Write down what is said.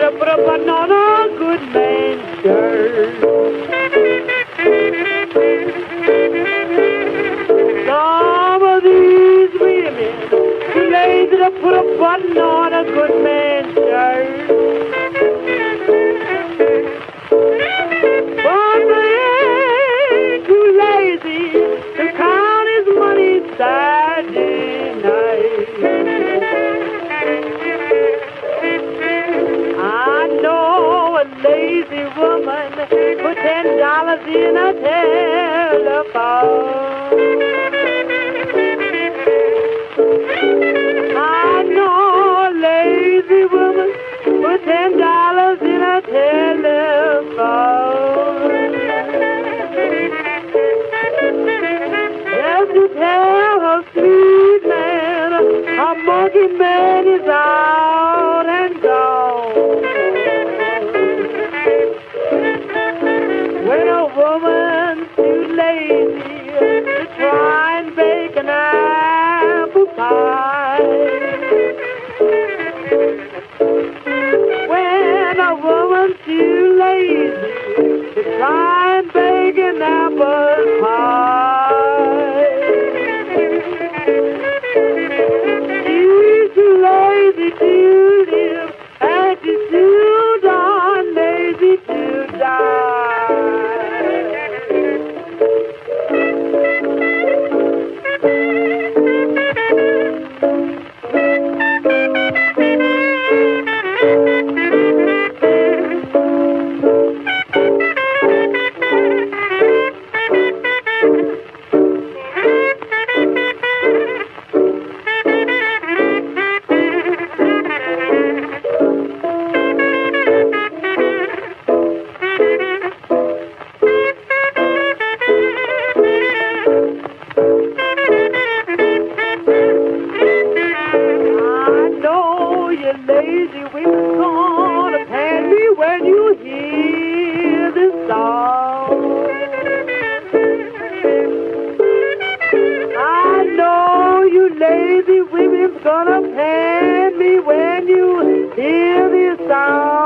to put a button on a good man's shirt. Some of these women too lazy to put a button on a good man's shirt. But they ain't too lazy to count his money Saturday night. I know a lazy woman put $10 in a telephone. I know a lazy woman put $10 in a telephone. Just to tell her sweet man a monkey man is out and gone. When a woman's too lazy to try and bake an apple pie, when a woman's too lazy to try and bake an apple pie, she's too lazy to live, and she's too darn lazy to die. Lazy women gonna pan me when you hear this song. I know you lazy women's gonna pan me when you hear this song.